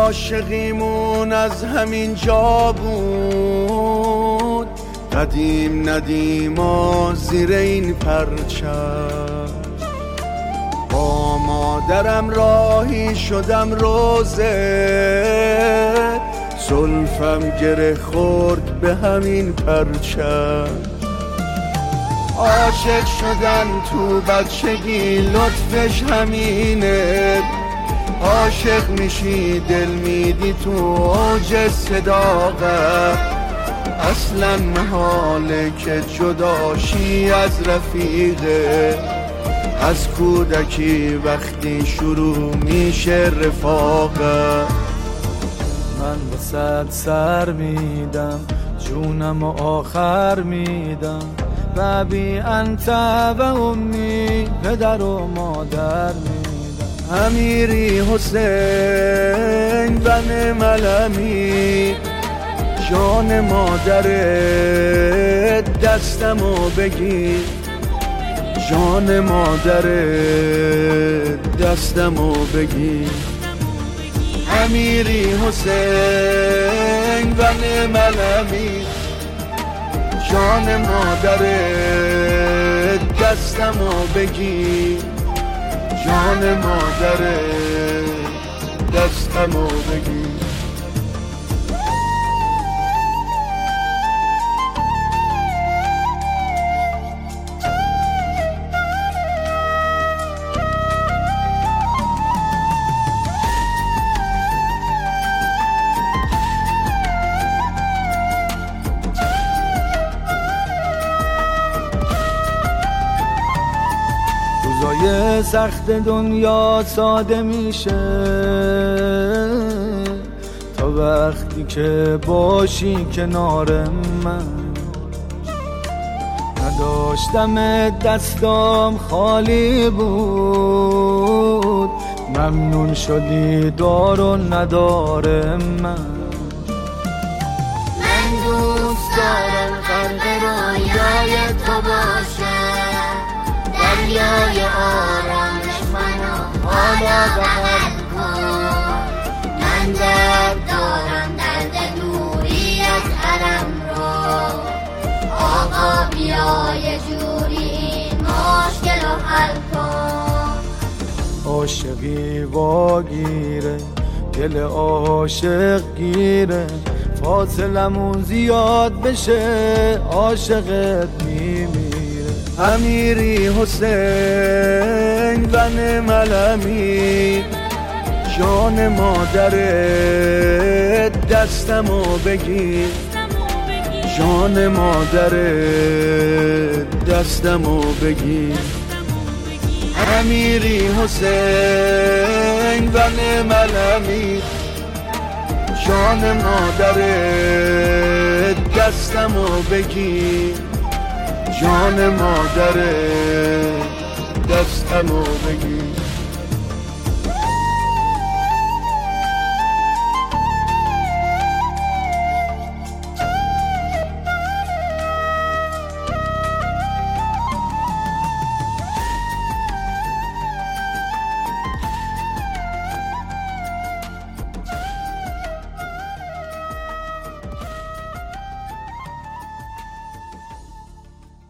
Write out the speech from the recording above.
عاشقیمون از همین جا بود، قدیم ندیما زیر این پرچم. با مادرم راهی شدم روزه، زلفم گره خورد به همین پرچم. عاشق شدن تو بچگی لطفش همینه، عاشق میشی دل میدی تو اوج صداقت. اصلا محاله که جداشی از رفیقه، از کودکی وقتی شروع میشه رفاقت. من واسه سر میدم، جونم و آخر میدم. ببی انت و امی، پدر و مادر میدم. امیری حسین بن ملمی، جان مادرت دستمو بگیر، جان مادرت دستمو بگیر. امیری حسین بن ملمی، جان مادرت دستمو بگیر، جان مادرت دستمو بگیر. روزای سخت دنیا ساده میشه تا وقتی که باشی کنار من. نداشتم دستام خالی بود، ممنون شدی دار و ندار من. من دوست دارم غرق رویای تو باشم، دریای آرامش منو حالا بغل کن. من درد دارم، درد دوری از حرم رو. آقا بیا یه جوری این مشکل رو حل کن. عاشقی واگیره، دل عاشق گیره. فاصلمون زیاد بشه، عاشقت میمیره. امیری حسین بن ملمی، جان مادرت دستمو بگیر، جان مادرت دستمو بگیر. امیری حسین بن ملمی، جان مادرت دستمو بگیر، جان مادرت دستمو بگیر.